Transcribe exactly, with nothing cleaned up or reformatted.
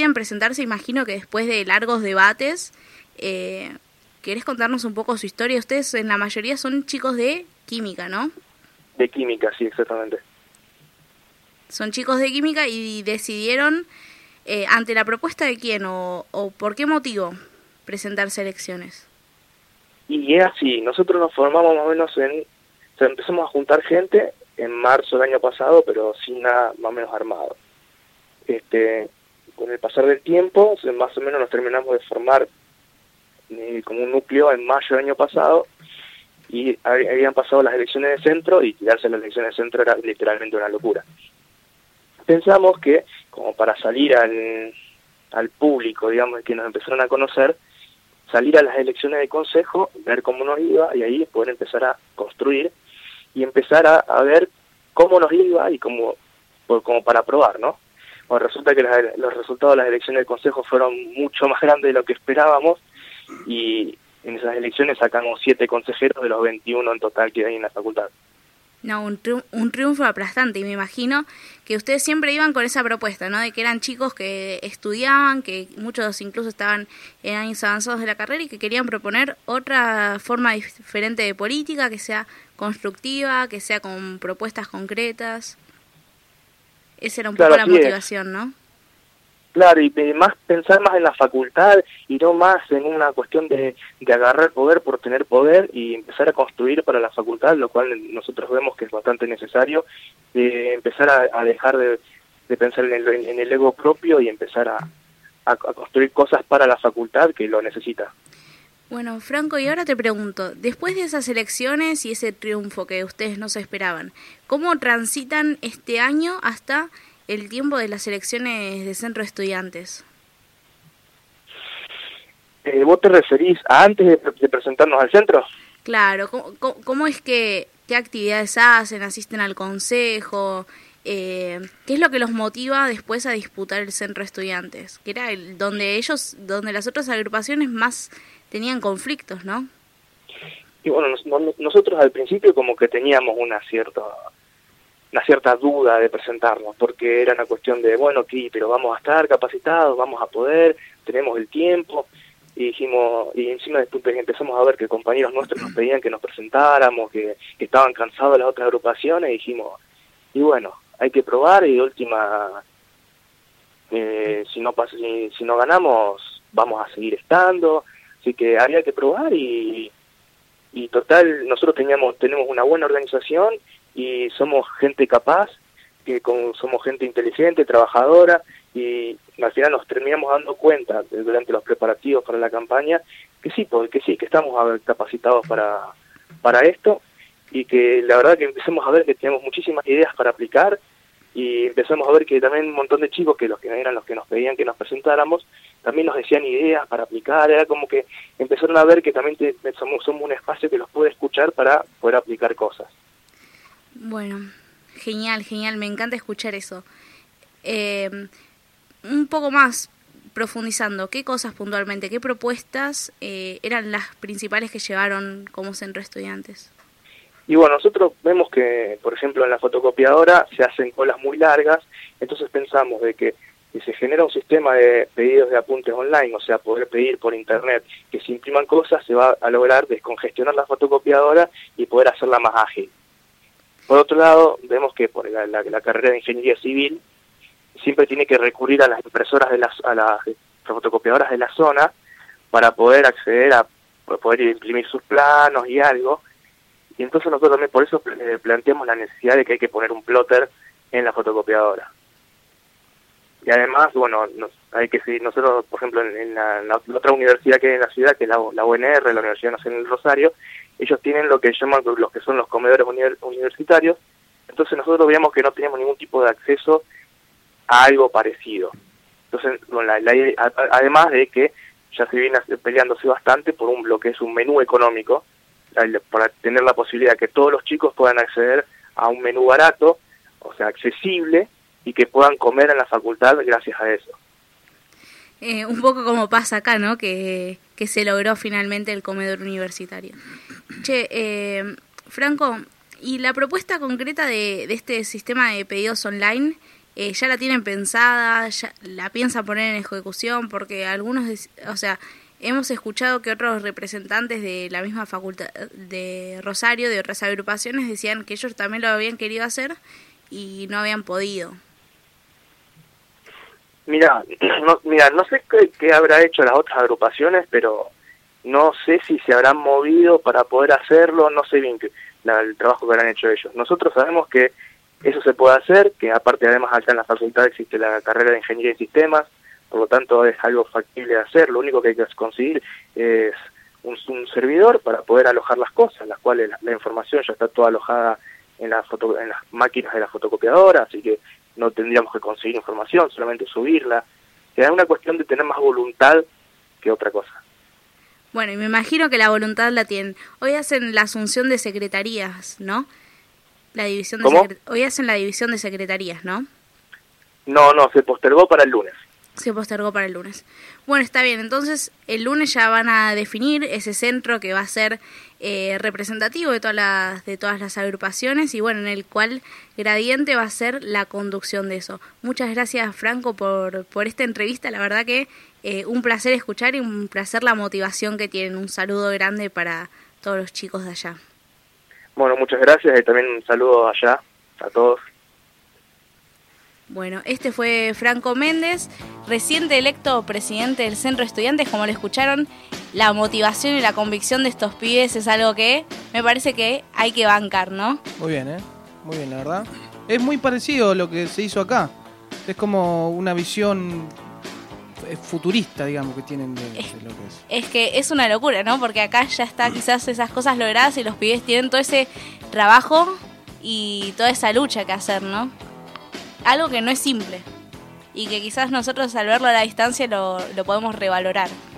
deciden presentarse, imagino que después de largos debates. Eh, ¿Querés contarnos un poco su historia? Ustedes en la mayoría son chicos de química, ¿no? De química, sí, exactamente. Son chicos de química y decidieron, eh, ante la propuesta de quién o, o por qué motivo, presentarse a elecciones. Y es así, nosotros nos formamos más o menos en... O sea, empezamos a juntar gente en marzo del año pasado, pero sin nada más o menos armado. Este, con el pasar del tiempo, más o menos nos terminamos de formar eh, como un núcleo en mayo del año pasado, y habían pasado las elecciones de centro, y tirarse las elecciones de centro era literalmente una locura. Pensamos que, como para salir al, al público, digamos, que nos empezaron a conocer, salir a las elecciones de consejo, ver cómo nos iba, y ahí poder empezar a construir, y empezar a, a ver cómo nos iba, y cómo, por, como para probar, ¿no? Bueno, resulta que las, los resultados de las elecciones de consejo fueron mucho más grandes de lo que esperábamos, y en esas elecciones sacamos siete consejeros de los veintiuno en total que hay en la facultad. No, un, triun- un triunfo aplastante, y me imagino que ustedes siempre iban con esa propuesta, ¿no? De que eran chicos que estudiaban, que muchos incluso estaban en años avanzados de la carrera y que querían proponer otra forma diferente de política, que sea constructiva, que sea con propuestas concretas. Esa era un Claro, poco la así es. motivación, ¿no? Claro, y más pensar más en la facultad y no más en una cuestión de, de agarrar poder por tener poder y empezar a construir para la facultad, lo cual nosotros vemos que es bastante necesario, de empezar a, a dejar de, de pensar en el, en el ego propio y empezar a, a, a construir cosas para la facultad que lo necesita. Bueno, Franco, y ahora te pregunto, después de esas elecciones y ese triunfo que ustedes no se esperaban, ¿cómo transitan este año hasta el tiempo de las elecciones de centro de estudiantes? Eh, ¿Vos te referís a antes de, de presentarnos al centro? Claro, ¿cómo, cómo, cómo es que, qué actividades hacen, asisten al consejo? Eh, ¿Qué es lo que los motiva después a disputar el centro de estudiantes? Que era el, donde ellos, donde las otras agrupaciones más tenían conflictos, ¿no? Y bueno, nos, nosotros al principio como que teníamos una cierta... una cierta duda de presentarnos, porque era una cuestión de, bueno, ¿qué? Pero vamos a estar capacitados, vamos a poder, tenemos el tiempo, y dijimos, y encima después empezamos a ver que compañeros nuestros nos pedían que nos presentáramos, que, que estaban cansados de las otras agrupaciones, y dijimos, y bueno, hay que probar, y de última, eh, si no pasa, si, si no ganamos, vamos a seguir estando, así que había que probar, y, y total, nosotros teníamos, tenemos una buena organización, y somos gente capaz, que con, somos gente inteligente, trabajadora, y al final nos terminamos dando cuenta durante los preparativos para la campaña que sí, porque sí, que estamos capacitados para, para esto, y que la verdad que empezamos a ver que tenemos muchísimas ideas para aplicar, y empezamos a ver que también un montón de chicos, que los que eran los que nos pedían que nos presentáramos, también nos decían ideas para aplicar, era como que empezaron a ver que también te, somos, somos un espacio que los puede escuchar para poder aplicar cosas. Bueno, genial, genial, me encanta escuchar eso. Eh, un poco más profundizando, ¿qué cosas puntualmente, qué propuestas eh, eran las principales que llevaron como centro de estudiantes? Y bueno, nosotros vemos que, por ejemplo, en la fotocopiadora se hacen colas muy largas, entonces pensamos de que si se genera un sistema de pedidos de apuntes online, o sea, poder pedir por internet que se impriman cosas, se va a lograr descongestionar la fotocopiadora y poder hacerla más ágil. Por otro lado, vemos que por la, la, la carrera de ingeniería civil siempre tiene que recurrir a las impresoras de las, a las fotocopiadoras de la zona para poder acceder a poder imprimir sus planos y algo. Y entonces nosotros también por eso eh, planteamos la necesidad de que hay que poner un plotter en la fotocopiadora. Y además, bueno, nos, hay que seguir, nosotros, por ejemplo, en, en, la, en la otra universidad que hay en la ciudad, que es la, la U N R, la Universidad Nacional del Rosario, ellos tienen lo que llaman los que son los comedores univers, universitarios, entonces nosotros veíamos que no teníamos ningún tipo de acceso a algo parecido. Entonces, bueno, la, la, además de que ya se viene peleándose bastante por un, lo que es un menú económico, para tener la posibilidad que todos los chicos puedan acceder a un menú barato, o sea, accesible, y que puedan comer en la facultad gracias a eso. Eh, un poco como pasa acá, ¿no? Que, que se logró finalmente el comedor universitario. Che, eh, Franco, ¿y la propuesta concreta de, de este sistema de pedidos online eh, ya la tienen pensada, ya la piensan poner en ejecución, porque algunos, o sea, hemos escuchado que otros representantes de la misma facultad de Rosario, de otras agrupaciones, decían que ellos también lo habían querido hacer y no habían podido. Mira, no, mira, no sé qué, qué habrá hecho las otras agrupaciones, pero no sé si se habrán movido para poder hacerlo, no sé bien que, la, el trabajo que habrán hecho ellos. Nosotros sabemos que eso se puede hacer, que aparte además acá en la facultad existe la carrera de Ingeniería en Sistemas, por lo tanto es algo factible de hacer. Lo único que hay que conseguir es un, un servidor para poder alojar las cosas, las cuales la, la información ya está toda alojada en, la foto, en las máquinas de la fotocopiadora, así que no tendríamos que conseguir información, solamente subirla. Es una cuestión de tener más voluntad que otra cosa. Bueno, y me imagino que la voluntad la tienen. Hoy hacen la asunción de secretarías, ¿no? La división de ¿Cómo? secret- Hoy hacen la división de secretarías, ¿no? No, no, se postergó para el lunes. Se postergó para el lunes. Bueno, está bien. Entonces, el lunes ya van a definir ese centro que va a ser eh, representativo de todas las de todas las agrupaciones y bueno, en el cual Gradiente va a ser la conducción de eso. Muchas gracias, Franco, por por esta entrevista. La verdad que eh, un placer escuchar y un placer la motivación que tienen. Un saludo grande para todos los chicos de allá. Bueno, muchas gracias y también un saludo allá a todos. Bueno, este fue Franco Méndez, reciente electo presidente del Centro de Estudiantes. Como lo escucharon, la motivación y la convicción de estos pibes es algo que me parece que hay que bancar, ¿no? Muy bien, ¿eh? Muy bien, la verdad. Es muy parecido a lo que se hizo acá. Es como una visión futurista, digamos, que tienen de, es, de lo que es. Es que es una locura, ¿no? Porque acá ya está quizás esas cosas logradas y los pibes tienen todo ese trabajo y toda esa lucha que hacer, ¿no? Algo que no es simple y que quizás nosotros al verlo a la distancia lo, lo podemos revalorar.